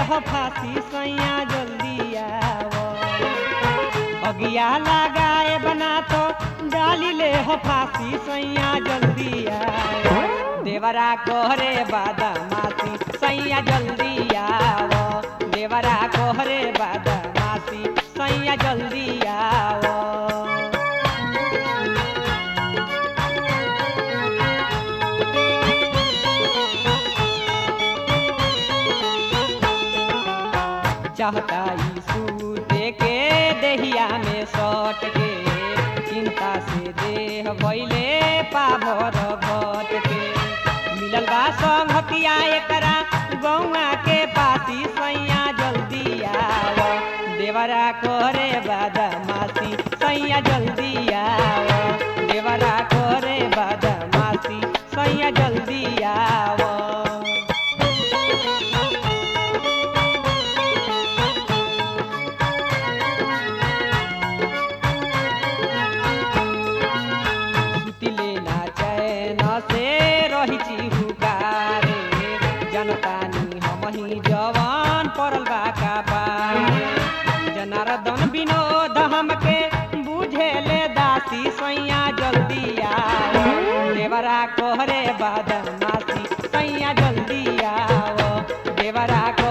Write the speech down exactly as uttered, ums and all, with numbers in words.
हो फांसी सैया जल्दी आवो अगिया लगाए बना तो डाली ले हो फांसी सैया जल्दी आवो देवरा कोहरे बादामासी सैया जल्दी आवो देवरा कोहरे बादामासी सैया जल्दी आवो चाहता ई सूते के देहिया में सट के चिंता से देह भइले पाभर घट के मिलल बा संगतिया एकरा गौआ के पासी सैया जल्दी आवो देवरा करे बादामासी सैया जल्दी आवो देवरा करे बादामासी सैया जल्दी आवो जनतानी हमही जवान पड़ल बा का पारे जनार्दन विनोद हमके बुझे ले दासी सैया जल्दी आओ देवरा कोहरे बादामासी सैया जल्दी आओ देवरा